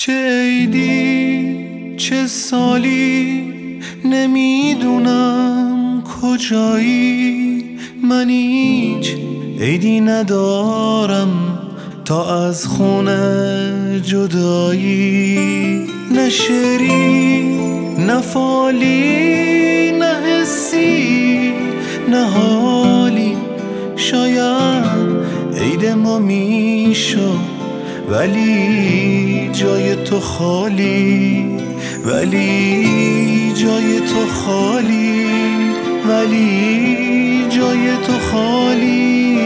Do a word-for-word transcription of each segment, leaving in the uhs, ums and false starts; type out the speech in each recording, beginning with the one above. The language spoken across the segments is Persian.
چه عیدی چه سالی نمیدونم کجایی، من هیچ عیدی ندارم تا از خونه جدایی. نه شعری نه فالی نه حسی نه حالی، شاید عید ما میشد ولی جای تو خالی، ولی جای تو خالی، ولی جای تو خالی.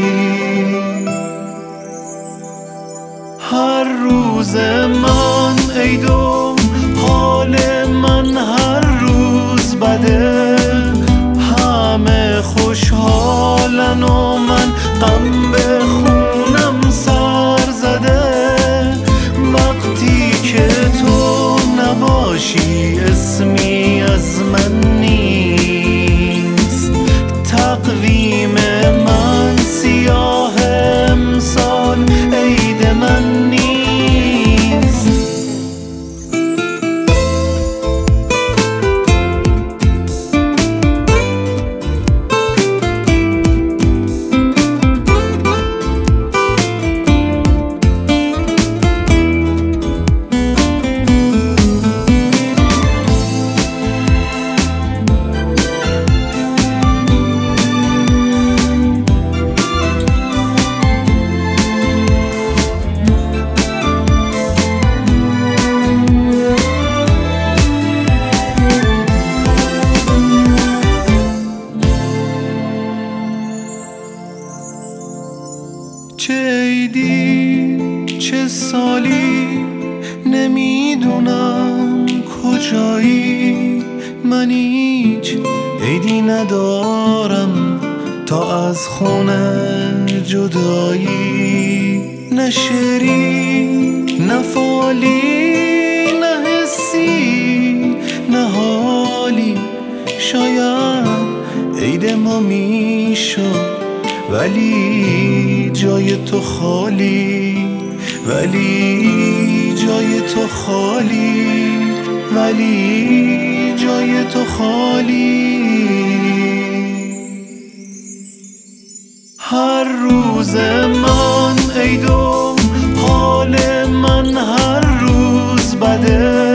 هر روز من عید و حال من هر روز بده، همه خوشحالن و من غم به خونم سر زده. وقتی که تو نباشی اسمی از من نیست، تقویم من سیاه امسال عید من نیست. چه عیدی چه سالی نمیدونم کجایی، من هیچ عیدی ندارم تا از خونه جدایی. نه شعری نه فالی نه حسی نه حالی، شاید عید ما میشد ولی جای تو خالی، ولی جای تو خالی، ولی جای تو خالی. هر روز من عید و حال من هر روز بده،